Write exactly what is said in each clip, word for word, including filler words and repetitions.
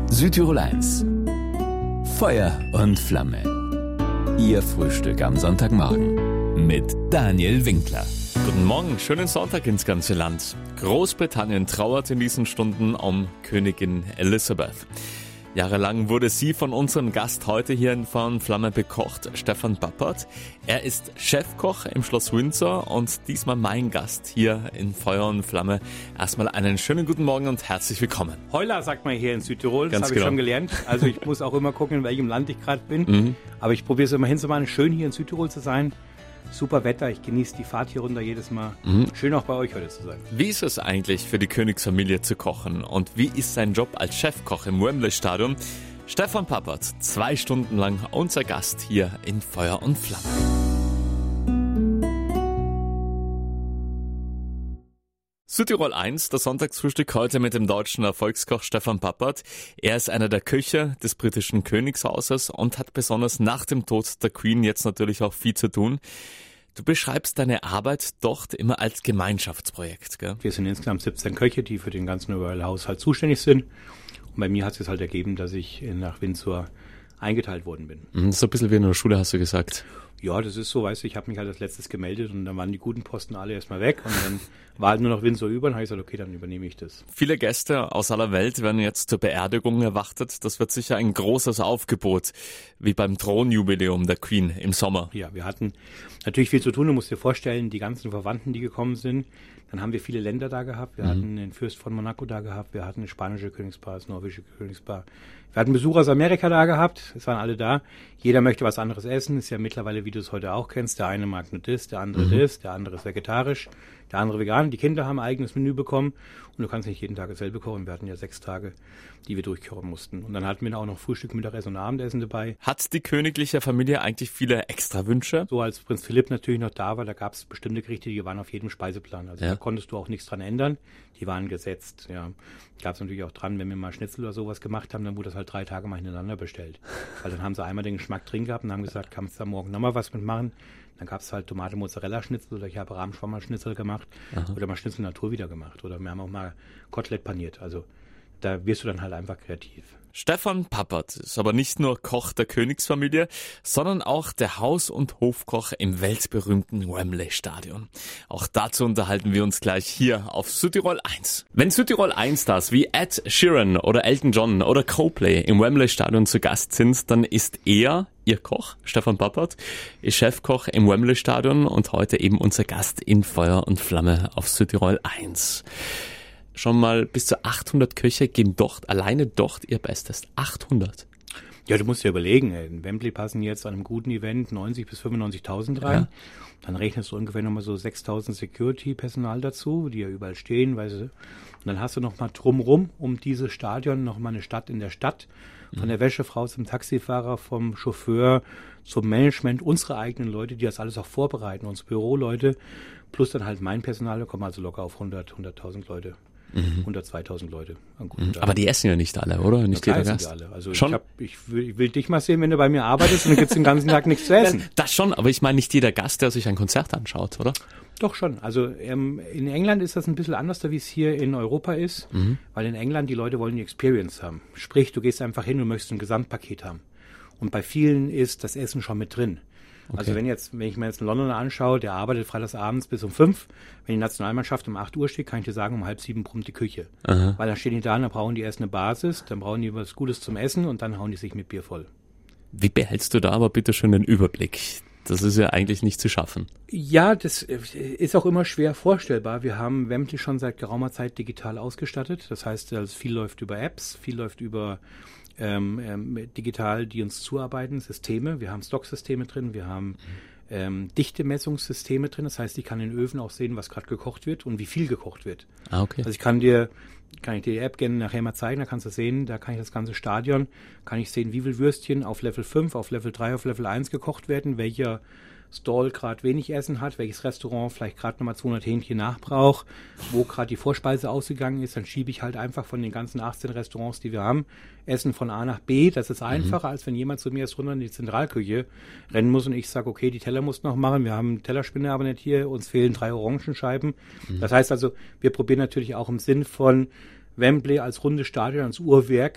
Südtirol eins. Feuer und Flamme. Ihr Frühstück am Sonntagmorgen mit Daniel Winkler. Guten Morgen, schönen Sonntag ins ganze Land. Großbritannien trauert in diesen Stunden um Königin Elizabeth. Jahrelang wurde sie von unserem Gast heute hier in Feuer und Flamme bekocht, Stefan Pappert. Er ist Chefkoch im Schloss Windsor und diesmal mein Gast hier in Feuer und Flamme. Erstmal einen schönen guten Morgen und herzlich willkommen. Heuler sagt man hier in Südtirol, das Ganz habe genau. ich schon gelernt. Also ich muss auch immer gucken, in welchem Land ich gerade bin. Mhm. Aber ich probiere es immer hinzumachen, schön hier in Südtirol zu sein. Super Wetter, ich genieße die Fahrt hier runter jedes Mal. Mhm. Schön auch bei euch heute zu sein. Wie ist es eigentlich für die Königsfamilie zu kochen und wie ist sein Job als Chefkoch im Wembley Stadion? Stefan Pappert, zwei Stunden lang unser Gast hier in Feuer und Flamme. Südtirol eins, das Sonntagsfrühstück heute mit dem deutschen Erfolgskoch Stefan Pappert. Er ist einer der Köche des britischen Königshauses und hat besonders nach dem Tod der Queen jetzt natürlich auch viel zu tun. Du beschreibst deine Arbeit dort immer als Gemeinschaftsprojekt, gell? Wir sind insgesamt siebzehn Köche, die für den ganzen Royal Haushalt zuständig sind. Und bei mir hat es sich halt ergeben, dass ich nach Windsor eingeteilt worden bin. So ein bisschen wie in der Schule, hast du gesagt. Ja, das ist so, weißt du, ich habe mich halt als letztes gemeldet und dann waren die guten Posten alle erstmal weg und dann war halt nur noch Windsor über und habe ich gesagt, okay, dann übernehme ich das. Viele Gäste aus aller Welt werden jetzt zur Beerdigung erwartet. Das wird sicher ein großes Aufgebot, wie beim Thronjubiläum der Queen im Sommer. Ja, wir hatten natürlich viel zu tun. Du musst dir vorstellen, die ganzen Verwandten, die gekommen sind. Dann haben wir viele Länder da gehabt. Wir mhm. hatten den Fürst von Monaco da gehabt. Wir hatten das spanische Königspaar, das norwegische Königspaar. Wir hatten Besucher aus Amerika da gehabt. Es waren alle da. Jeder möchte was anderes essen. Ist ja mittlerweile, wie du es heute auch kennst. Der eine mag nur das, der andere mhm. das, der andere ist vegetarisch, der andere vegan. Die Kinder haben ein eigenes Menü bekommen. Und du kannst nicht jeden Tag dasselbe kochen. Wir hatten ja sechs Tage, die wir durchkochen mussten. Und dann hatten wir auch noch Frühstück, Mittagessen und Abendessen dabei. Hat die königliche Familie eigentlich viele Extrawünsche? So als Prinz Philipp natürlich noch da war, da gab es bestimmte Gerichte, die waren auf jedem Speiseplan. Also ja. da konntest du auch nichts dran ändern. Die waren gesetzt. Ja, gab es natürlich auch dran, wenn wir mal Schnitzel oder sowas gemacht haben, dann wurde das halt drei Tage mal hintereinander bestellt. Weil dann haben sie einmal den Geschmack drin gehabt und haben gesagt, kannst du da morgen nochmal was mitmachen? Dann gab es halt Tomate-Mozzarella-Schnitzel oder ich habe Rahmschwammer-Schnitzel gemacht. Aha. Oder mal Schnitzel Natur wieder gemacht. Oder wir haben auch mal Kotelett paniert. Also da wirst du dann halt einfach kreativ. Stefan Pappert ist aber nicht nur Koch der Königsfamilie, sondern auch der Haus- und Hofkoch im weltberühmten Wembley Stadion. Auch dazu unterhalten wir uns gleich hier auf Südtirol eins. Wenn Südtirol eins Stars wie Ed Sheeran oder Elton John oder Coldplay im Wembley Stadion zu Gast sind, dann ist er, ihr Koch, Stefan Pappert, ist Chefkoch im Wembley Stadion und heute eben unser Gast in Feuer und Flamme auf Südtirol eins. Schon mal bis zu achthundert Köche geben dort, alleine dort ihr Bestes. achthundert. Ja, du musst dir überlegen, in Wembley passen jetzt an einem guten Event neunzig bis fünfundneunzigtausend rein. Ja. Dann rechnest du ungefähr nochmal so sechstausend Security-Personal dazu, die ja überall stehen, weißt du. Und dann hast du nochmal drumrum um dieses Stadion nochmal eine Stadt in der Stadt. Von der Wäschefrau zum Taxifahrer, vom Chauffeur zum Management, unsere eigenen Leute, die das alles auch vorbereiten, unsere Büroleute, plus dann halt mein Personal, da kommen also locker auf hundert, hunderttausend Leute. Mhm. unter zweitausend Leute. Mhm. Aber die essen ja nicht alle, oder? Nicht ja, jeder Gast. Alle. Also schon? Ich, hab, ich, will, ich will dich mal sehen, wenn du bei mir arbeitest und dann gibt's den ganzen Tag nichts zu essen. Das schon, aber ich meine nicht jeder Gast, der sich ein Konzert anschaut, oder? Doch schon. Also ähm, in England ist das ein bisschen anders, wie es hier in Europa ist, mhm. weil in England die Leute wollen die Experience haben. Sprich, du gehst einfach hin und möchtest ein Gesamtpaket haben. Und bei vielen ist das Essen schon mit drin. Okay. Also wenn jetzt, wenn ich mir jetzt einen Londoner anschaue, der arbeitet freitagsabends bis um fünf. Wenn die Nationalmannschaft um acht Uhr steht, kann ich dir sagen, um halb sieben brummt die Küche. Aha. Weil dann stehen die da und dann brauchen die erst eine Basis, dann brauchen die was Gutes zum Essen und dann hauen die sich mit Bier voll. Wie behältst du da aber bitte schön den Überblick? Das ist ja eigentlich nicht zu schaffen. Ja, das ist auch immer schwer vorstellbar. Wir haben Wembley schon seit geraumer Zeit digital ausgestattet. Das heißt, also viel läuft über Apps, viel läuft über Ähm, ähm, digital, die uns zuarbeiten, Systeme. Wir haben Stocksysteme drin, wir haben ähm, Dichtemessungssysteme drin. Das heißt, ich kann in den Öfen auch sehen, was gerade gekocht wird und wie viel gekocht wird. Ah, okay. Also ich kann dir, kann ich dir die App gerne nachher mal zeigen, da kannst du sehen, da kann ich das ganze Stadion, kann ich sehen, wie viel Würstchen auf Level fünf, auf Level drei, auf Level eins gekocht werden, welcher Stall gerade wenig Essen hat, welches Restaurant vielleicht gerade nochmal zweihundert Hähnchen nachbraucht, wo gerade die Vorspeise ausgegangen ist, dann schiebe ich halt einfach von den ganzen achtzehn Restaurants, die wir haben, Essen von A nach B. Das ist einfacher, mhm. als wenn jemand zu mir erst runter in die Zentralküche rennen muss und ich sage, okay, die Teller musst du noch machen, wir haben einen Tellerspinner aber nicht hier, uns fehlen drei Orangenscheiben. Mhm. Das heißt also, wir probieren natürlich auch im Sinn von Wembley als rundes Stadion, als Uhrwerk,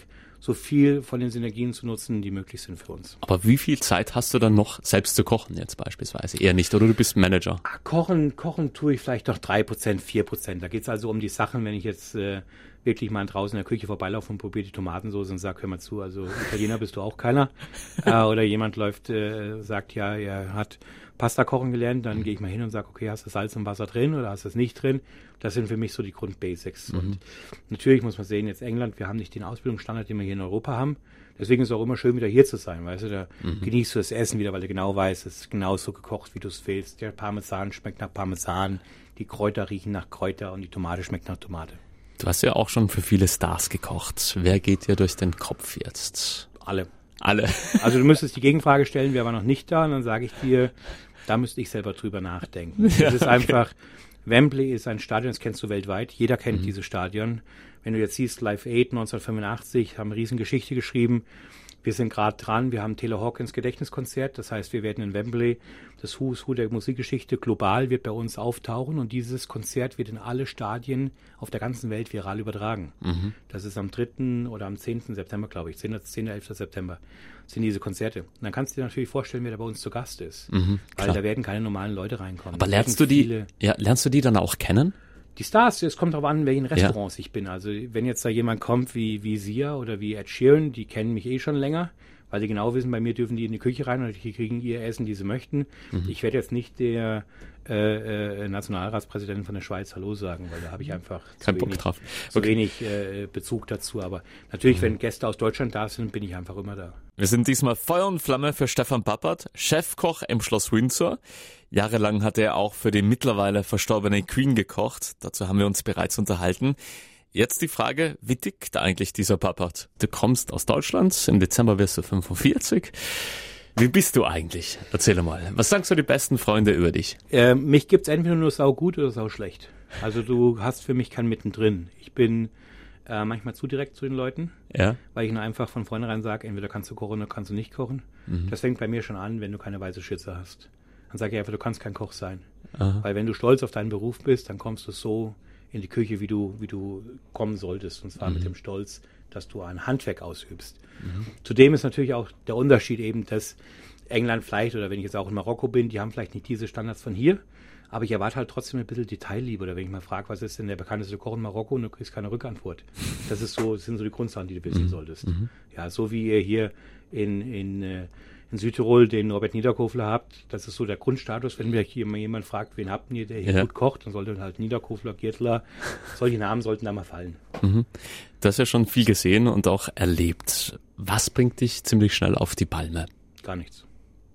so viel von den Synergien zu nutzen, die möglich sind für uns. Aber wie viel Zeit hast du dann noch, selbst zu kochen jetzt beispielsweise? Eher nicht, oder du bist Manager? Ah, kochen, kochen tue ich vielleicht noch drei Prozent, vier Prozent. Da geht es also um die Sachen, wenn ich jetzt äh, wirklich mal draußen in der Küche vorbeilaufe und probiere die Tomatensauce und sage, hör mal zu, also Italiener bist du auch keiner. äh, oder jemand läuft, äh, sagt, ja, er hat Pasta kochen gelernt, dann gehe ich mal hin und sage, okay, hast du Salz und Wasser drin oder hast du es nicht drin? Das sind für mich so die Grundbasics. Mhm. Und natürlich muss man sehen, jetzt England, wir haben nicht den Ausbildungsstandard, den wir hier in Europa haben. Deswegen ist es auch immer schön, wieder hier zu sein, weißt du, da mhm. genießt du das Essen wieder, weil du genau weißt, es ist genauso gekocht, wie du es willst. Der Parmesan schmeckt nach Parmesan, die Kräuter riechen nach Kräuter und die Tomate schmeckt nach Tomate. Du hast ja auch schon für viele Stars gekocht. Wer geht dir durch den Kopf jetzt? Alle. Alle. Also du müsstest die Gegenfrage stellen, wer war noch nicht da? Und dann sage ich dir, da müsste ich selber drüber nachdenken. Es ja, ist okay. einfach, Wembley ist ein Stadion, das kennst du weltweit. Jeder kennt mhm. dieses Stadion. Wenn du jetzt siehst, Live Aid neunzehnhundertfünfundachtzig, haben eine riesen Geschichte geschrieben. Wir sind gerade dran, wir haben Taylor Hawkins Gedächtniskonzert, das heißt, wir werden in Wembley, das Who's Who der Musikgeschichte global wird bei uns auftauchen und dieses Konzert wird in alle Stadien auf der ganzen Welt viral übertragen. Mhm. Das ist am dritten oder am zehnten September, glaube ich, zehnten, elften September sind diese Konzerte. Und dann kannst du dir natürlich vorstellen, wer da bei uns zu Gast ist, mhm, weil da werden keine normalen Leute reinkommen. Aber lernst du die, ja, lernst du die dann auch kennen? Die Stars, es kommt darauf an, in welchen Restaurants ja. ich bin. Also wenn jetzt da jemand kommt wie, wie Sia oder wie Ed Sheeran, die kennen mich eh schon länger, weil die genau wissen, bei mir dürfen die in die Küche rein und die kriegen ihr Essen, die sie möchten. Mhm. Ich werde jetzt nicht der äh, äh, Nationalratspräsident von der Schweiz Hallo sagen, weil da habe ich einfach Kein zu Bock wenig, drauf. zu Okay. wenig äh, Bezug dazu. Aber natürlich, mhm. wenn Gäste aus Deutschland da sind, bin ich einfach immer da. Wir sind diesmal Feuer und Flamme für Stefan Pappert, Chefkoch im Schloss Windsor. Jahrelang hat er auch für die mittlerweile verstorbene Queen gekocht. Dazu haben wir uns bereits unterhalten. Jetzt die Frage, wie tickt eigentlich dieser Pappert? Du kommst aus Deutschland, im Dezember wirst du fünfundvierzig. Wie bist du eigentlich? Erzähl mal. Was sagst du die besten Freunde über dich? Äh, mich gibt's entweder nur sau gut oder sau schlecht. Also du hast für mich kein Mittendrin. Ich bin äh, manchmal zu direkt zu den Leuten, ja. weil ich ihnen einfach von vornherein sage, entweder kannst du kochen oder kannst du nicht kochen. Mhm. Das fängt bei mir schon an, wenn du keine weiße Schürze hast. Dann sage ich einfach, du kannst kein Koch sein. Aha. Weil wenn du stolz auf deinen Beruf bist, dann kommst du so in die Küche, wie du, wie du kommen solltest. Und zwar mhm. mit dem Stolz, dass du ein Handwerk ausübst. Mhm. Zudem ist natürlich auch der Unterschied eben, dass England vielleicht, oder wenn ich jetzt auch in Marokko bin, die haben vielleicht nicht diese Standards von hier, aber ich erwarte halt trotzdem ein bisschen Detailliebe. Oder wenn ich mal frage, was ist denn der bekannteste Koch in Marokko, und du kriegst keine Rückantwort. Das ist so, das sind so die Grundsachen, die du wissen mhm. solltest. Mhm. Ja, so wie ihr hier in, in, in Südtirol den Robert Niederkofler habt, das ist so der Grundstatus. Wenn mir hier mal jemand fragt, wen habt ihr, der hier ja. gut kocht, dann sollte halt Niederkofler, Giertler, solche Namen sollten da mal fallen. Mhm. Du hast ja schon viel gesehen und auch erlebt. Was bringt dich ziemlich schnell auf die Palme? Gar nichts.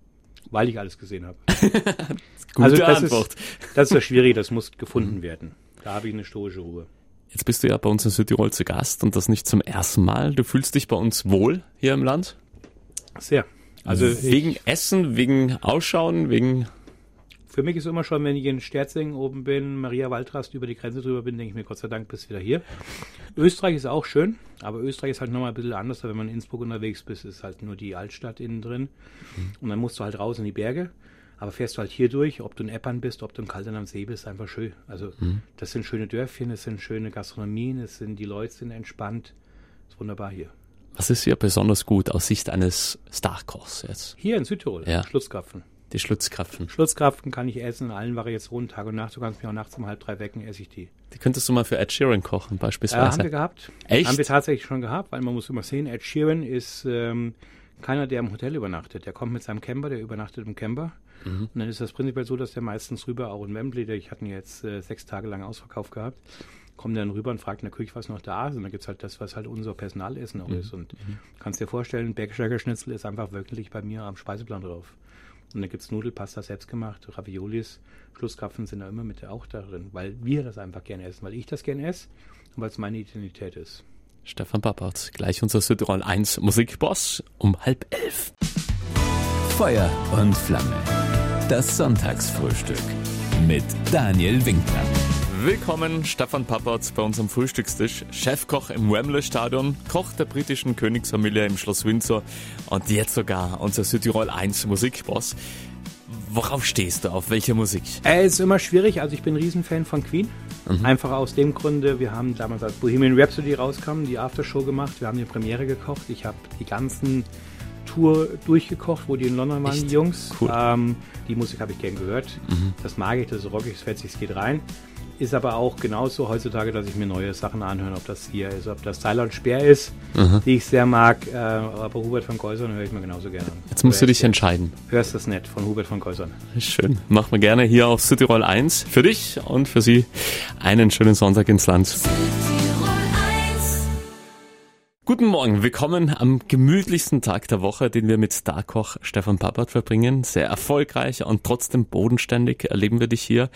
Weil ich alles gesehen habe. Gute also das Antwort. Ist, das ist das Schwierige, das muss gefunden werden. Da habe ich eine stoische Ruhe. Jetzt bist du ja bei uns in Südtirol zu Gast und das nicht zum ersten Mal. Du fühlst dich bei uns wohl hier im Land? Sehr. Also wegen ich, Essen, wegen Ausschauen, wegen... Für mich ist immer schon, wenn ich in Sterzing oben bin, Maria Waldrast über die Grenze drüber bin, denke ich mir, Gott sei Dank bist du wieder hier. Österreich ist auch schön, aber Österreich ist halt nochmal ein bisschen anders, wenn man in Innsbruck unterwegs bist, ist halt nur die Altstadt innen drin. Mhm. Und dann musst du halt raus in die Berge, aber fährst du halt hier durch, ob du in Eppern bist, ob du in Kaltern am See bist, einfach schön. Also mhm. das sind schöne Dörfchen, das sind schöne Gastronomien, es sind, die Leute sind entspannt, ist wunderbar hier. Was ist hier besonders gut aus Sicht eines Starkochs jetzt? Hier in Südtirol, ja. Schlutzkrapfen. Die Schlutzkrapfen. Schlutzkrapfen kann ich essen in allen Variationen, Tag und Nacht. Du kannst mich auch nachts um halb drei wecken, esse ich die. Die könntest du mal für Ed Sheeran kochen, beispielsweise. Ja, haben wir gehabt. Echt? Haben wir tatsächlich schon gehabt, weil man muss immer sehen, Ed Sheeran ist ähm, keiner, der im Hotel übernachtet. Der kommt mit seinem Camper, der übernachtet im Camper. Mhm. Und dann ist das prinzipiell so, dass der meistens rüber, auch in Wembley, der, ich hatte jetzt äh, sechs Tage lang Ausverkauf gehabt, kommt dann rüber und fragt in der Küche, was noch da ist. Und dann gibt es halt das, was halt unser Personalessen auch mhm. ist. Und mhm. kannst dir vorstellen, Bergsteiger Schnitzel ist einfach wirklich bei mir am Speiseplan drauf. Und dann gibt es Nudelpasta selbst gemacht, Raviolis, Schlusskrapfen sind da immer mit auch da drin, weil wir das einfach gerne essen, weil ich das gerne esse und weil es meine Identität ist. Stefan Pappert, gleich unser Südtirol eins Musikboss um halb elf. Feuer und Flamme. Das Sonntagsfrühstück mit Daniel Winkler. Willkommen, Stefan Pappert bei unserem Frühstückstisch, Chefkoch im Wembley Stadion, Koch der britischen Königsfamilie im Schloss Windsor und jetzt sogar unser Südtirol eins Musikboss. Worauf stehst du? Auf welche Musik? Äh, ist immer schwierig, also ich bin ein Riesenfan von Queen. Mhm. Einfach aus dem Grunde, wir haben damals, als Bohemian Rhapsody rauskam, die Aftershow gemacht, wir haben die Premiere gekocht. Ich habe die ganzen Tour durchgekocht, wo die in London waren, Echt? die Jungs. Cool. Ähm, die Musik habe ich gern gehört. Mhm. Das mag ich, das ist rockig, das fetzig, es geht rein. Ist aber auch genauso heutzutage, dass ich mir neue Sachen anhöre, ob das hier ist, ob das Tyler und Speer ist, mhm. die ich sehr mag. Äh, aber Hubert von Geusern höre ich mir genauso gerne an. Jetzt musst du dich entscheiden. Hörst das nicht von Hubert von Geusern. Schön. Machen wir gerne hier auf Südtirol eins. Für dich und für Sie einen schönen Sonntag ins Land. Guten Morgen, willkommen am gemütlichsten Tag der Woche, den wir mit Starkoch Stefan Pappert verbringen. Sehr erfolgreich und trotzdem bodenständig erleben wir dich hier.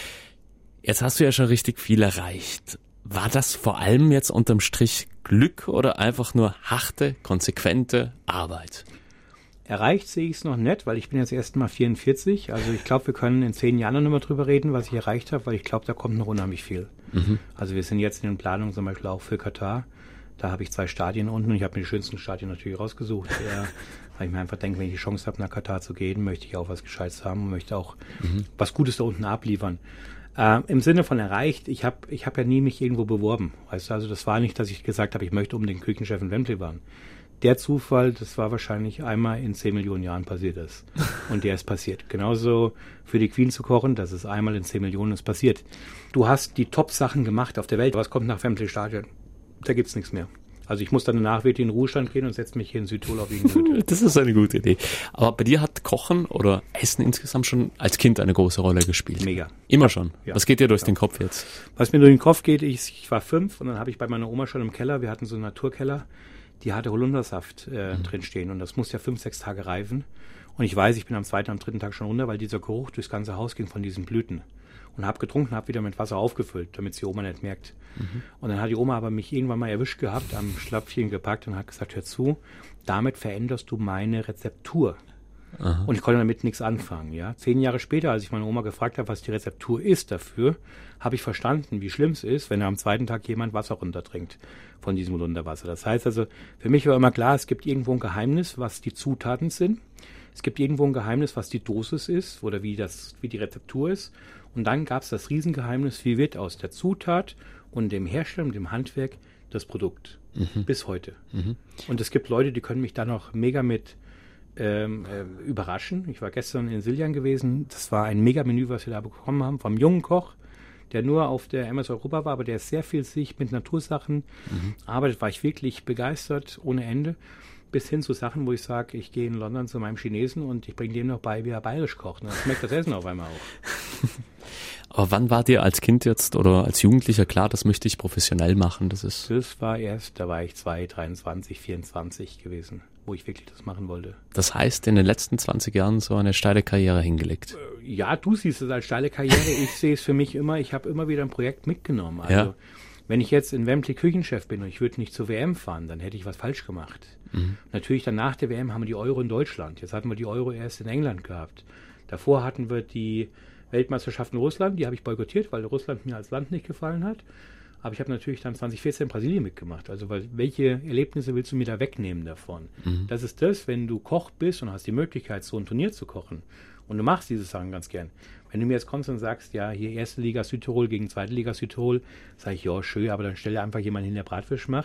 Jetzt hast du ja schon richtig viel erreicht. War das vor allem jetzt unterm Strich Glück oder einfach nur harte, konsequente Arbeit? Erreicht sehe ich es noch nicht, weil ich bin jetzt erst mal vierundvierzig. Also ich glaube, wir können in zehn Jahren noch mal drüber reden, was ich erreicht habe, weil ich glaube, da kommt noch unheimlich viel. Mhm. Also wir sind jetzt in den Planungen zum Beispiel auch für Katar. Da habe ich zwei Stadien unten und ich habe mir die schönsten Stadien natürlich rausgesucht. äh, weil ich mir einfach denke, wenn ich die Chance habe, nach Katar zu gehen, möchte ich auch was Gescheites haben und möchte auch mhm. was Gutes da unten abliefern. Äh, Im Sinne von erreicht, ich habe ich hab ja nie mich irgendwo beworben. Weißt du, also das war nicht, dass ich gesagt habe, ich möchte unbedingt Küchenchef in Wembley werden. Der Zufall, das war wahrscheinlich einmal in zehn Millionen Jahren passiert ist. Und der ist passiert. Genauso für die Queen zu kochen, das ist einmal in zehn Millionen ist passiert. Du hast die Top-Sachen gemacht auf der Welt. Was kommt nach Wembley Stadion? Da gibt's nichts mehr. Also ich muss dann danach wirklich in den Ruhestand gehen und setze mich hier in Südtirol auf irgendeine Hütte. Das ist eine gute Idee. Aber bei dir hat Kochen oder Essen insgesamt schon als Kind eine große Rolle gespielt? Mega. Immer schon? Ja. Was geht dir durch ja. den Kopf jetzt? Was mir durch den Kopf geht, ich, ich war fünf und dann habe ich bei meiner Oma schon im Keller, wir hatten so einen Naturkeller, die hatte Holundersaft äh, mhm. drin stehen und das muss ja fünf, sechs Tage reifen. Und ich weiß, ich bin am zweiten, am dritten Tag schon runter, weil dieser Geruch durchs ganze Haus ging von diesen Blüten. Und habe getrunken, habe wieder mit Wasser aufgefüllt, damit die Oma nicht merkt. Mhm. Und dann hat die Oma aber mich irgendwann mal erwischt gehabt, am Schlapfchen gepackt und hat gesagt, hör zu, damit veränderst du meine Rezeptur. Aha. Und ich konnte damit nichts anfangen. Ja. Zehn Jahre später, als ich meine Oma gefragt habe, was die Rezeptur ist dafür, habe ich verstanden, wie schlimm es ist, wenn am zweiten Tag jemand Wasser runtertrinkt von diesem Holunderwasser. Das heißt also, für mich war immer klar, es gibt irgendwo ein Geheimnis, was die Zutaten sind. Es gibt irgendwo ein Geheimnis, was die Dosis ist oder wie, das, wie die Rezeptur ist. Und dann gab es das Riesengeheimnis, wie wird aus der Zutat und dem Hersteller und dem Handwerk das Produkt. Mhm. Bis heute. Mhm. Und es gibt Leute, die können mich da noch mega mit ähm, äh, überraschen. Ich war gestern in Siljan gewesen. Das war ein Mega-Menü, was wir da bekommen haben, vom jungen Koch, der nur auf der M S Europa war, aber der sehr viel sich mit Natursachen mhm. arbeitet. War ich wirklich begeistert, ohne Ende. Bis hin zu Sachen, wo ich sage, ich gehe in London zu meinem Chinesen und ich bringe dem noch bei, wie er bayerisch kocht. Dann schmeckt das Essen auf einmal auch. Aber wann war dir als Kind jetzt oder als Jugendlicher klar, das möchte ich professionell machen? Das ist. Das war erst, da war ich zwei, dreiundzwanzig, vierundzwanzig gewesen, wo ich wirklich das machen wollte. Das heißt, in den letzten zwanzig Jahren so eine steile Karriere hingelegt? Ja, du siehst es als steile Karriere. Ich sehe es für mich immer, ich habe immer wieder ein Projekt mitgenommen. Also, ja. Wenn ich jetzt in Wembley Küchenchef bin und ich würde nicht zur W M fahren, dann hätte ich was falsch gemacht. Mhm. Natürlich dann nach der W M haben wir die Euro in Deutschland. Jetzt hatten wir die Euro erst in England gehabt. Davor hatten wir die Weltmeisterschaft in Russland, die habe ich boykottiert, weil Russland mir als Land nicht gefallen hat. Aber ich habe natürlich dann zwanzig vierzehn Brasilien mitgemacht. Also weil, welche Erlebnisse willst du mir da wegnehmen davon? Mhm. Das ist das, wenn du Koch bist und hast die Möglichkeit, so ein Turnier zu kochen. Und du machst diese Sachen ganz gern. Wenn du mir jetzt kommst und sagst, ja, hier erste Liga Südtirol gegen zweite Liga Südtirol, sage ich, ja, schön, aber dann stelle einfach jemanden hin, der Bratfisch macht.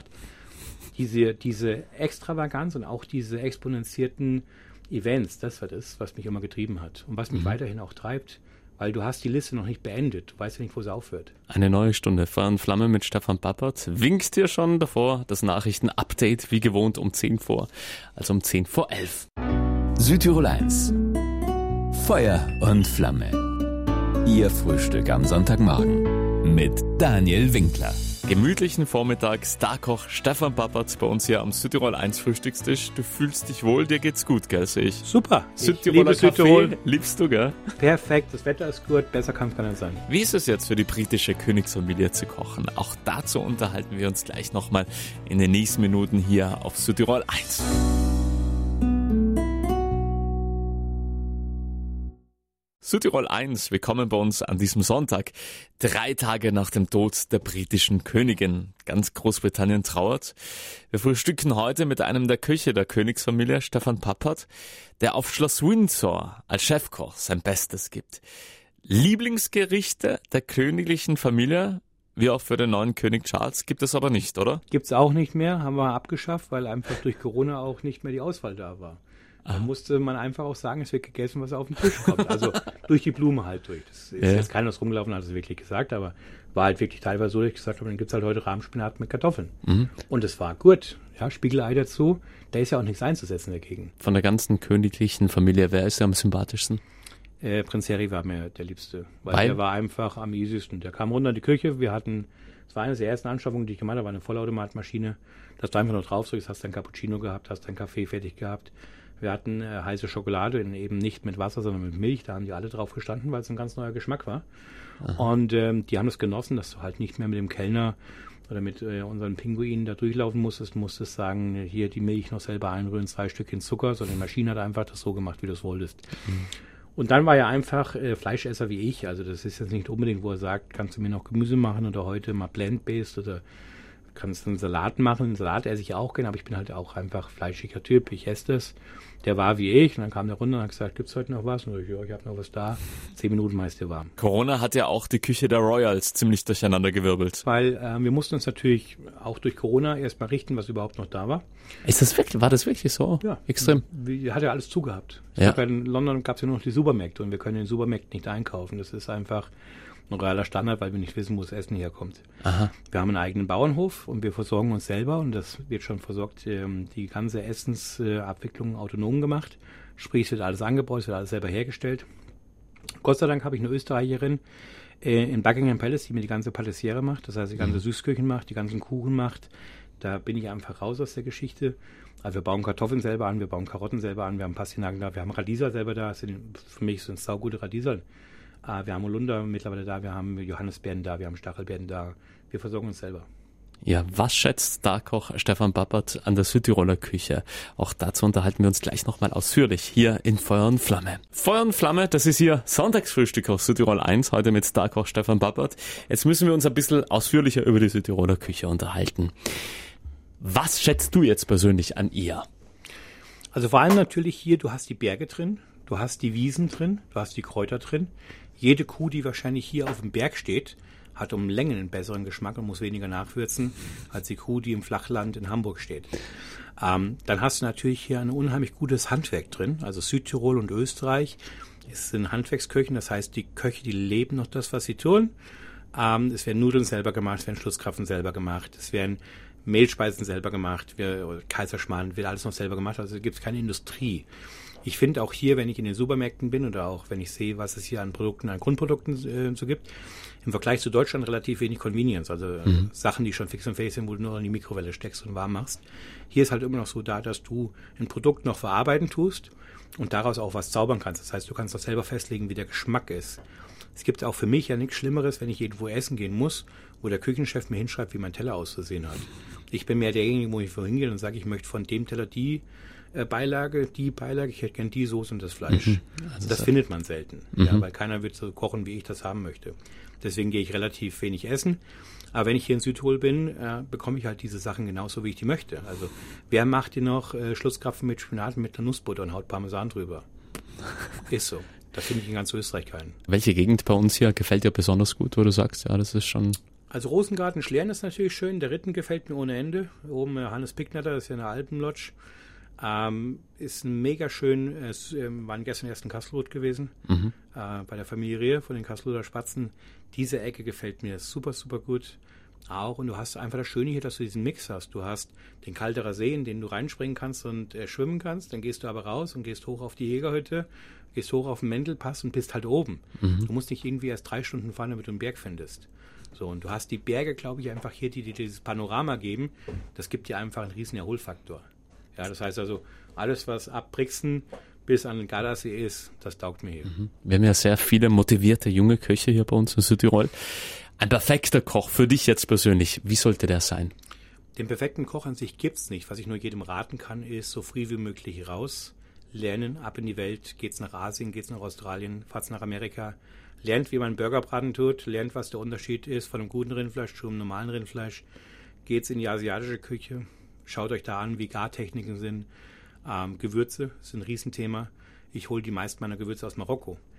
Diese, diese Extravaganz und auch diese exponentierten Events, das war das, was mich immer getrieben hat und was mich mhm. weiterhin auch treibt, weil du hast die Liste noch nicht beendet. Du weißt ja nicht, wo sie aufhört. Eine neue Stunde Feuer und Flamme mit Stefan Pappert. Winkst dir schon davor das Nachrichten-Update wie gewohnt um zehn vor, also um zehn vor elf. Südtirol eins. Feuer und Flamme. Ihr Frühstück am Sonntagmorgen mit Daniel Winkler. Gemütlichen Vormittag, Starkoch Stefan Pappert bei uns hier am Südtirol eins Frühstückstisch. Du fühlst dich wohl, dir geht's gut, gell, sehe ich. Super. Südtiroler Kaffee Südtirol. Liebst du, gell? Perfekt, das Wetter ist gut, besser kann es gar nicht sein. Wie ist es jetzt für die britische Königsfamilie zu kochen? Auch dazu unterhalten wir uns gleich nochmal in den nächsten Minuten hier auf Südtirol eins. Südtirol eins, willkommen bei uns an diesem Sonntag, drei Tage nach dem Tod der britischen Königin. Ganz Großbritannien trauert. Wir frühstücken heute mit einem der Köche der Königsfamilie, Stefan Pappert, der auf Schloss Windsor als Chefkoch sein Bestes gibt. Lieblingsgerichte der königlichen Familie, wie auch für den neuen König Charles, gibt es aber nicht, oder? Gibt's auch nicht mehr, haben wir abgeschafft, weil einfach durch Corona auch nicht mehr die Auswahl da war. Da musste man einfach auch sagen, es wird gegessen, was auf den Tisch kommt. Also durch die Blume halt durch. Das ist ja. jetzt keiner was rumgelaufen, hat es wirklich gesagt, aber war halt wirklich teilweise so, dass ich gesagt habe, dann gibt's halt heute Rahmspinat mit Kartoffeln. Mhm. Und es war gut. Ja, Spiegelei dazu, da ist ja auch nichts einzusetzen dagegen. Von der ganzen königlichen Familie, wer ist ja am sympathischsten? Äh, Prinz Harry war mir der Liebste, weil, weil der war einfach am easiesten. Der kam runter in die Küche, wir hatten, es war eine der ersten Anschaffungen, die ich gemacht habe, war eine Vollautomatmaschine. Da hast du einfach nur drauf drückst, hast dein Cappuccino gehabt, hast dein Kaffee fertig gehabt. Wir hatten äh, heiße Schokolade, eben nicht mit Wasser, sondern mit Milch. Da haben die alle drauf gestanden, weil es ein ganz neuer Geschmack war. Aha. Und ähm, die haben es genossen, dass du halt nicht mehr mit dem Kellner oder mit äh, unseren Pinguinen da durchlaufen musstest. Du musstest sagen, hier die Milch noch selber einrühren, zwei Stückchen Zucker, sondern die Maschine hat einfach das so gemacht, wie du es wolltest. Mhm. Und dann war er einfach äh, Fleischesser wie ich. Also das ist jetzt nicht unbedingt, wo er sagt, kannst du mir noch Gemüse machen oder heute mal plant-based oder kannst du einen Salat machen. Einen Salat esse ich auch gerne, aber ich bin halt auch einfach fleischiger Typ. Ich esse das. Der war wie ich und dann kam der runter und hat gesagt, gibt's heute noch was? Und ich, ja, ich habe noch was da. Zehn Minuten meist der warm. Corona hat ja auch die Küche der Royals ziemlich durcheinandergewirbelt. Weil äh, wir mussten uns natürlich auch durch Corona erstmal richten, was überhaupt noch da war. Ist das wirklich, war das wirklich so? Ja. Extrem? Wir hat ja alles zugehabt. Ja. In London gab's ja nur noch die Supermärkte und wir können in den Supermärkten nicht einkaufen. Das ist einfach ein realer Standard, weil wir nicht wissen, wo das Essen herkommt. Aha. Wir haben einen eigenen Bauernhof und wir versorgen uns selber und das wird schon versorgt, ähm, die ganze Essensabwicklung äh, autonom gemacht. Sprich, es wird alles angebaut, es wird alles selber hergestellt. Gott sei Dank habe ich eine Österreicherin äh, in Buckingham Palace, die mir die ganze Patissiere macht, das heißt die ganze mhm. Süßküchen macht, die ganzen Kuchen macht. Da bin ich einfach raus aus der Geschichte. Also wir bauen Kartoffeln selber an, wir bauen Karotten selber an, wir haben Pastinaken da, wir haben Radieser selber da. Das sind, für mich sind es saugute Radieser. Wir haben Holunder mittlerweile da, wir haben Johannisbeeren da, wir haben Stachelbeeren da. Wir versorgen uns selber. Ja, was schätzt Starkoch Stefan Bappert an der Südtiroler Küche? Auch dazu unterhalten wir uns gleich nochmal ausführlich hier in Feuer und Flamme. Feuer und Flamme, das ist hier Sonntagsfrühstück auf Südtirol eins, heute mit Starkoch Stefan Bappert. Jetzt müssen wir uns ein bisschen ausführlicher über die Südtiroler Küche unterhalten. Was schätzt du jetzt persönlich an ihr? Also vor allem natürlich hier, du hast die Berge drin, du hast die Wiesen drin, du hast die Kräuter drin. Jede Kuh, die wahrscheinlich hier auf dem Berg steht, hat um Längen einen besseren Geschmack und muss weniger nachwürzen, als die Kuh, die im Flachland in Hamburg steht. Ähm, dann hast du natürlich hier ein unheimlich gutes Handwerk drin. Also Südtirol und Österreich es sind Handwerksköchen, das heißt, die Köche, die leben noch das, was sie tun. Ähm, es werden Nudeln selber gemacht, es werden Schlusskrapfen selber gemacht, es werden Mehlspeisen selber gemacht, wir, Kaiserschmarrn wird alles noch selber gemacht, also gibt es keine Industrie. Ich finde auch hier, wenn ich in den Supermärkten bin oder auch wenn ich sehe, was es hier an Produkten, an Grundprodukten äh, so gibt, im Vergleich zu Deutschland relativ wenig Convenience, also mhm. Sachen, die schon fix und fertig sind, wo du nur in die Mikrowelle steckst und warm machst. Hier ist halt immer noch so da, dass du ein Produkt noch verarbeiten tust und daraus auch was zaubern kannst. Das heißt, du kannst doch selber festlegen, wie der Geschmack ist. Es gibt auch für mich ja nichts Schlimmeres, wenn ich irgendwo essen gehen muss, wo der Küchenchef mir hinschreibt, wie mein Teller auszusehen hat. Ich bin mehr derjenige, wo ich vorhin gehe und sage, ich möchte von dem Teller die äh, Beilage, die Beilage, ich hätte gern die Soße und das Fleisch. Mhm. Also das findet man selten, mhm. ja, weil keiner wird so kochen, wie ich das haben möchte. Deswegen gehe ich relativ wenig essen. Aber wenn ich hier in Südtirol bin, äh, bekomme ich halt diese Sachen genauso, wie ich die möchte. Also wer macht dir noch äh, Schlusskrapfen mit Spinat mit der Nussbutter und haut Parmesan drüber? Ist so. Da finde ich in ganz Österreich keinen. Welche Gegend bei uns hier gefällt dir besonders gut, wo du sagst, ja, das ist schon... Also Rosengarten Schlern ist natürlich schön, der Ritten gefällt mir ohne Ende. Oben äh, Hannes Picknatter, das ist ja eine Alpenlodge. Ähm, ist ein mega schön, es äh, waren gestern erst in Kastelruth gewesen, mhm. äh, bei der Familie Rehe von den Kastelruther Spatzen. Diese Ecke gefällt mir super, super gut. Auch, und du hast einfach das Schöne hier, dass du diesen Mix hast. Du hast den Kalterer See, in den du reinspringen kannst und äh, schwimmen kannst. Dann gehst du aber raus und gehst hoch auf die Jägerhütte, gehst hoch auf den Mendelpass und bist halt oben. Mhm. Du musst nicht irgendwie erst drei Stunden fahren, damit du einen Berg findest. So, und du hast die Berge, glaube ich, einfach hier, die dir dieses Panorama geben. Das gibt dir einfach einen riesen Erholfaktor. Ja, das heißt also, alles, was ab Brixen bis an den Gardasee ist, das taugt mir hier. Mhm. Wir haben ja sehr viele motivierte junge Köche hier bei uns in Südtirol. Ein perfekter Koch für dich jetzt persönlich, wie sollte der sein? Den perfekten Koch an sich gibt's nicht. Was ich nur jedem raten kann, ist, so früh wie möglich raus, lernen, ab in die Welt, geht's nach Asien, geht's nach Australien, fahrt's nach Amerika, lernt, wie man Burger braten tut, lernt, was der Unterschied ist von einem guten Rindfleisch zu einem normalen Rindfleisch, geht's in die asiatische Küche, schaut euch da an, wie Gartechniken sind, ähm, Gewürze ist ein Riesenthema. Ich hole die meisten meiner Gewürze aus Marokko.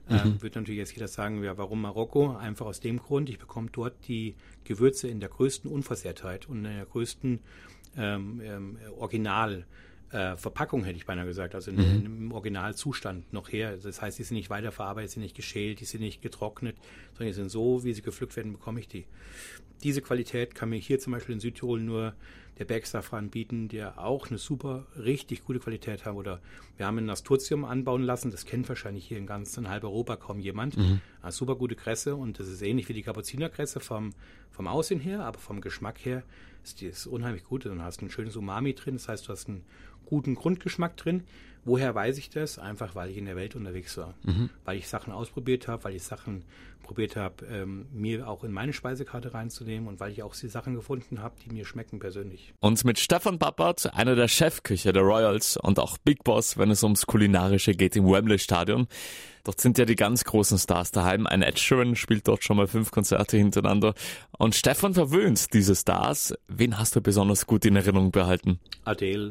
Ähm, wird natürlich jetzt jeder sagen, ja, warum Marokko? Einfach aus dem Grund, ich bekomme dort die Gewürze in der größten Unversehrtheit und in der größten ähm, ähm, Original äh, Verpackung, hätte ich beinahe gesagt, also in, mhm. in, im Originalzustand noch her. Das heißt, die sind nicht weiterverarbeitet, die sind nicht geschält, die sind nicht getrocknet, sondern die sind so, wie sie gepflückt werden, bekomme ich die. Diese Qualität kann mir hier zum Beispiel in Südtirol nur der Bergsafran bieten, der auch eine super, richtig gute Qualität hat. Oder wir haben ein Nasturtium anbauen lassen, das kennt wahrscheinlich hier in ganz in halb Europa kaum jemand. Mhm. Eine super gute Kresse und das ist ähnlich wie die Kapuzinerkresse vom, vom Aussehen her, aber vom Geschmack her ist die ist unheimlich gut. Dann hast du ein schönes Umami drin, das heißt, du hast einen guten Grundgeschmack drin. Woher weiß ich das? Einfach, weil ich in der Welt unterwegs war. Mhm. Weil ich Sachen ausprobiert habe, weil ich Sachen probiert habe, ähm, mir auch in meine Speisekarte reinzunehmen und weil ich auch die Sachen gefunden habe, die mir schmecken persönlich. Und mit Stefan Pappert, einer der Chefköche der Royals und auch Big Boss, wenn es ums Kulinarische geht im Wembley Stadion. Dort sind ja die ganz großen Stars daheim. Ein Ed Sheeran spielt dort schon mal fünf Konzerte hintereinander. Und Stefan verwöhnt diese Stars. Wen hast du besonders gut in Erinnerung behalten? Adele,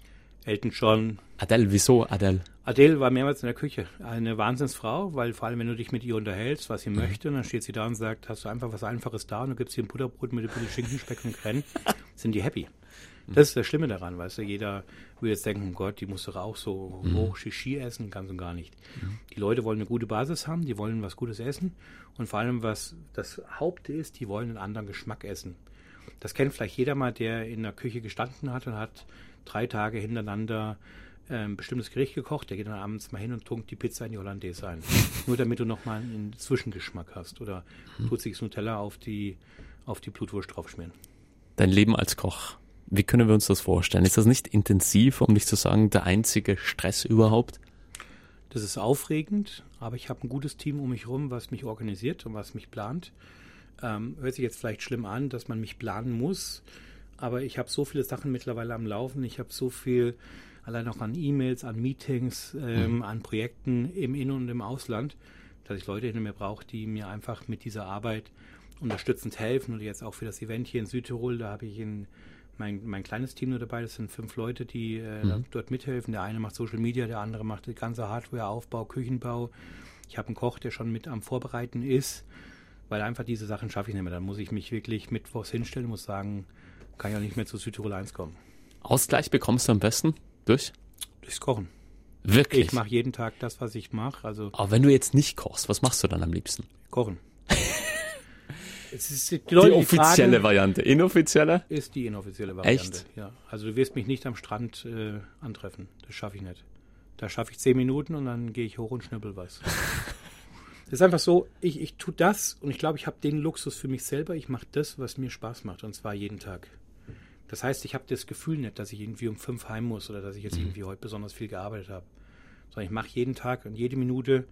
Elton John. Adele, wieso Adele? Adele war mehrmals in der Küche. Eine Wahnsinnsfrau, weil vor allem, wenn du dich mit ihr unterhältst, was sie mhm. möchte, und dann steht sie da und sagt, hast du einfach was Einfaches da und du gibst ihr ein Butterbrot mit ein bisschen Schinken, Speck und Krenn, sind die happy. Das ist das Schlimme daran, weißt du, jeder will jetzt denken, oh Gott, die muss doch auch so mhm. hoch Shishi essen, ganz und gar nicht. Mhm. Die Leute wollen eine gute Basis haben, die wollen was Gutes essen und vor allem, was das Haupt ist, die wollen einen anderen Geschmack essen. Das kennt vielleicht jeder mal, der in der Küche gestanden hat und hat drei Tage hintereinander ein bestimmtes Gericht gekocht, der geht dann abends mal hin und tunkt die Pizza in die Hollandaise ein. Nur damit du nochmal einen Zwischengeschmack hast. Oder mhm. tut sich das Nutella auf die, auf die Blutwurst draufschmieren. Dein Leben als Koch, wie können wir uns das vorstellen? Ist das nicht intensiv, um nicht zu sagen, der einzige Stress überhaupt? Das ist aufregend, aber ich habe ein gutes Team um mich herum, was mich organisiert und was mich plant. Ähm, hört sich jetzt vielleicht schlimm an, dass man mich planen muss, aber ich habe so viele Sachen mittlerweile am Laufen. Ich habe so viel allein auch an E-Mails, an Meetings, ähm, mhm. an Projekten im In- und im Ausland, dass ich Leute hinter mir brauche, die mir einfach mit dieser Arbeit unterstützend helfen. Und jetzt auch für das Event hier in Südtirol, da habe ich in mein, mein kleines Team nur dabei, das sind fünf Leute, die äh, mhm. dort mithelfen. Der eine macht Social Media, der andere macht die ganze Hardware, Aufbau, Küchenbau. Ich habe einen Koch, der schon mit am Vorbereiten ist, weil einfach diese Sachen schaffe ich nicht mehr. Dann muss ich mich wirklich mittwochs hinstellen, muss sagen, kann ja nicht mehr zu Südtirol eins kommen. Ausgleich bekommst du am besten? Durch? Durchs Kochen. Wirklich? Ich mache jeden Tag das, was ich mache. Also aber wenn du jetzt nicht kochst, was machst du dann am liebsten? Kochen. Es ist die, die offizielle Frage, Variante. Inoffizielle? Ist die inoffizielle Variante. Echt? Ja. Also du wirst mich nicht am Strand äh, antreffen. Das schaffe ich nicht. Da schaffe ich zehn Minuten und dann gehe ich hoch und schnippel was. Es ist einfach so, ich, ich tue das und ich glaube, ich habe den Luxus für mich selber. Ich mache das, was mir Spaß macht und zwar jeden Tag. Das heißt, ich habe das Gefühl nicht, dass ich irgendwie um fünf heim muss oder dass ich jetzt irgendwie heute besonders viel gearbeitet habe. Sondern ich mache jeden Tag und jede Minute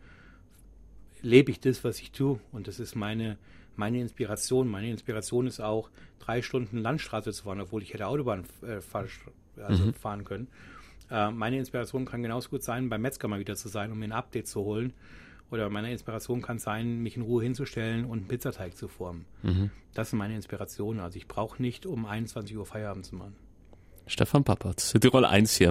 lebe ich das, was ich tue. Und das ist meine, meine Inspiration. Meine Inspiration ist auch, drei Stunden Landstraße zu fahren, obwohl ich hätte Autobahn äh, fahr, also mhm. fahren können. Äh, meine Inspiration kann genauso gut sein, beim Metzger mal wieder zu sein, um mir ein Update zu holen. Oder meine Inspiration kann sein, mich in Ruhe hinzustellen und einen Pizzateig zu formen. Mhm. Das sind meine Inspirationen. Also ich brauche nicht, um einundzwanzig Uhr Feierabend zu machen. Stefan Pappert, Südtirol eins hier.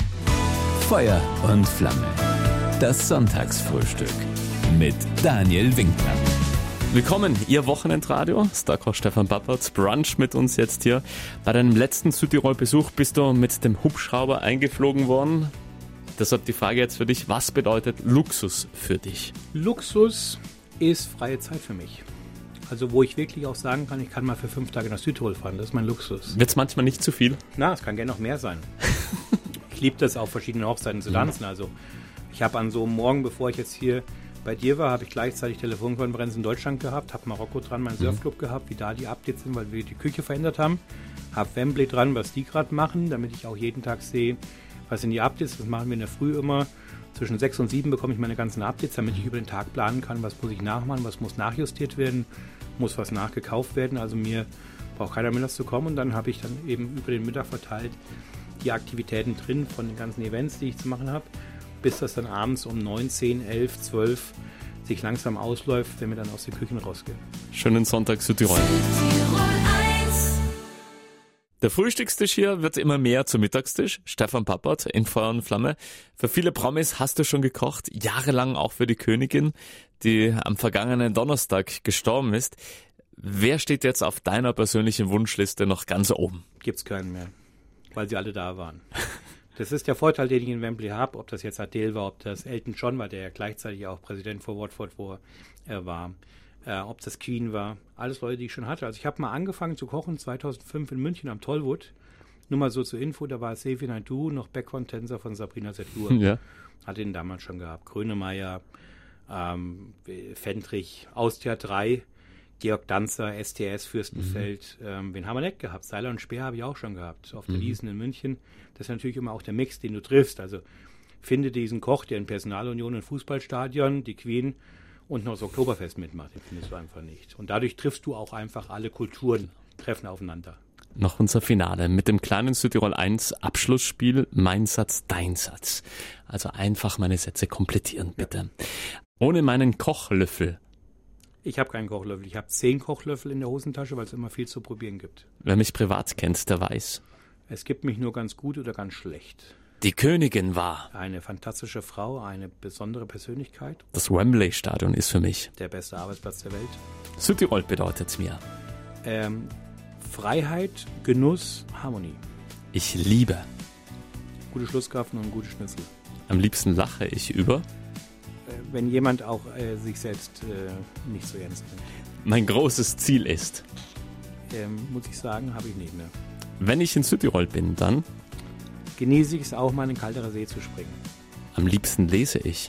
Feuer und Flamme. Das Sonntagsfrühstück mit Daniel Winkler. Willkommen, Ihr Wochenendradio. Starkoch Stefan Pappert, Brunch mit uns jetzt hier. Bei deinem letzten Südtirol-Besuch bist du mit dem Hubschrauber eingeflogen worden. Deshalb die Frage jetzt für dich, was bedeutet Luxus für dich? Luxus ist freie Zeit für mich. Also wo ich wirklich auch sagen kann, ich kann mal für fünf Tage nach Südtirol fahren, das ist mein Luxus. Wird es manchmal nicht zu viel? Na, es kann gerne noch mehr sein. Ich liebe das, auf verschiedenen Hochzeiten zu tanzen. Also ich habe an so einem Morgen, bevor ich jetzt hier bei dir war, habe ich gleichzeitig Telefonkonferenz in Deutschland gehabt, habe Marokko dran, meinen Surfclub gehabt, wie da die Updates sind, weil wir die Küche verändert haben. Habe Wembley dran, was die gerade machen, damit ich auch jeden Tag sehe, was sind die Updates, das machen wir in der Früh immer. Zwischen sechs und sieben bekomme ich meine ganzen Updates, damit ich über den Tag planen kann, was muss ich nachmachen, was muss nachjustiert werden, muss was nachgekauft werden. Also mir braucht keiner mittags zu kommen und dann habe ich dann eben über den Mittag verteilt die Aktivitäten drin von den ganzen Events, die ich zu machen habe, bis das dann abends um neun, zehn, elf, zwölf sich langsam ausläuft, wenn wir dann aus den Küchen rausgehen. Schönen Sonntag Südtirol. Der Frühstückstisch hier wird immer mehr zum Mittagstisch. Stefan Pappert in Feuer und Flamme. Für viele Promis hast du schon gekocht, jahrelang auch für die Königin, die am vergangenen Donnerstag gestorben ist. Wer steht jetzt auf deiner persönlichen Wunschliste noch ganz oben? Gibt's keinen mehr, weil sie alle da waren. Das ist der Vorteil, den ich in Wembley habe, ob das jetzt Adele war, ob das Elton John war, der ja gleichzeitig auch Präsident von Watford wo er war, äh, ob das Queen war, alles Leute, die ich schon hatte. Also ich habe mal angefangen zu kochen zweitausendfünf in München am Tollwood. Nur mal so zur Info, da war Xavier Naidoo noch Background-Tänzer von Sabrina Setlur. Ja. Hat ihn damals schon gehabt. Grönemeyer, ähm, Fendrich, Austria drei, Georg Danzer, S T S, Fürstenfeld. Mhm. Ähm, wen haben wir nicht gehabt? Seiler und Speer habe ich auch schon gehabt, auf der mhm. Wiesn in München. Das ist natürlich immer auch der Mix, den du triffst. Also finde diesen Koch, der in Personalunion, in Fußballstadion, die Queen und noch das Oktoberfest mitmacht. Den findest du einfach nicht. Und dadurch triffst du auch einfach alle Kulturen, treffen aufeinander. Noch unser Finale mit dem kleinen Südtirol eins Abschlussspiel. Mein Satz, dein Satz. Also einfach meine Sätze komplettieren, bitte. Ja. Ohne meinen Kochlöffel. Ich habe keinen Kochlöffel. Ich habe zehn Kochlöffel in der Hosentasche, weil es immer viel zu probieren gibt. Wer mich privat kennt, der weiß. Es gibt mich nur ganz gut oder ganz schlecht. Die Königin war eine fantastische Frau, eine besondere Persönlichkeit. Das Wembley-Stadion ist für mich der beste Arbeitsplatz der Welt. Südtirol bedeutet mir ähm, Freiheit, Genuss, Harmonie. Ich liebe gute Schlusskraft und gute Schnitzel. Am liebsten lache ich über wenn jemand auch äh, sich selbst äh, nicht so ernst nimmt. Mein großes Ziel ist, ähm, muss ich sagen, habe ich nicht mehr. Wenn ich in Südtirol bin, dann genieße ich es auch, mal in den Kalterer See zu springen. Am liebsten lese ich.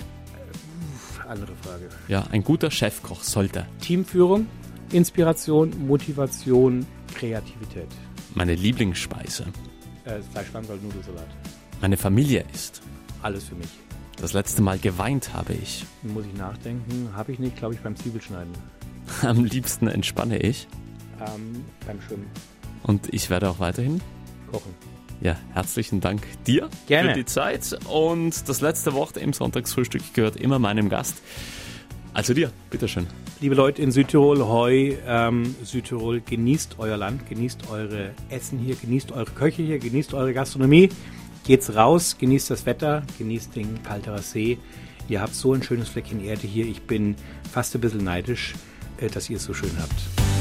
Äh, andere Frage. Ja, ein guter Chefkoch sollte. Teamführung, Inspiration, Motivation, Kreativität. Meine Lieblingsspeise. Äh, Fleischschwangerl, Nudelsalat. Meine Familie ist. Alles für mich. Das letzte Mal geweint habe ich. Muss ich nachdenken. Habe ich nicht, glaube ich, beim Zwiebelschneiden. Am liebsten entspanne ich. Ähm, beim Schwimmen. Und ich werde auch weiterhin kochen. Ja, herzlichen Dank dir Gerne. für die Zeit. Und das letzte Wort im Sonntagsfrühstück gehört immer meinem Gast. Also dir, bitteschön. Liebe Leute in Südtirol, Heu, ähm, Südtirol, genießt euer Land, genießt eure Essen hier, genießt eure Köche hier, genießt eure Gastronomie. Geht's raus, genießt das Wetter, genießt den Kalterer See. Ihr habt so ein schönes Fleckchen Erde hier. Ich bin fast ein bisschen neidisch, dass ihr es so schön habt.